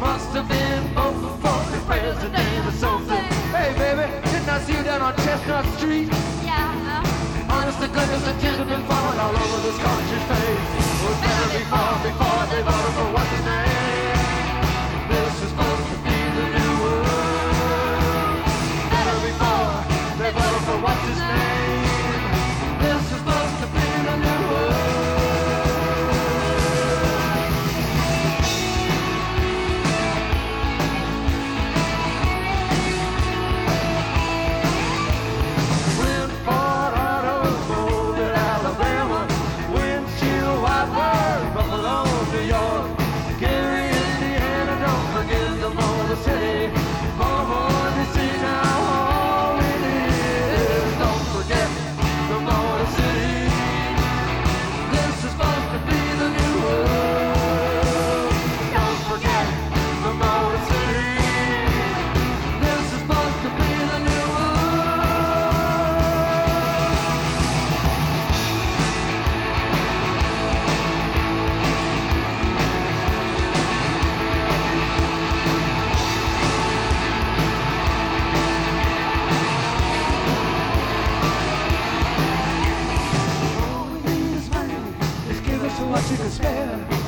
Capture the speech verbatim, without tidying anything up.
Must have been voting for the president or something. Hey, baby, didn't I see you down on Chestnut Street? Yeah. Honest to goodness, the tears have been falling all over this country's face. Well, it's better be far before they voted for what's his name. This is supposed to be the new world. Better before they voted for what's his name. This is supposed to be the new world. What you can spare.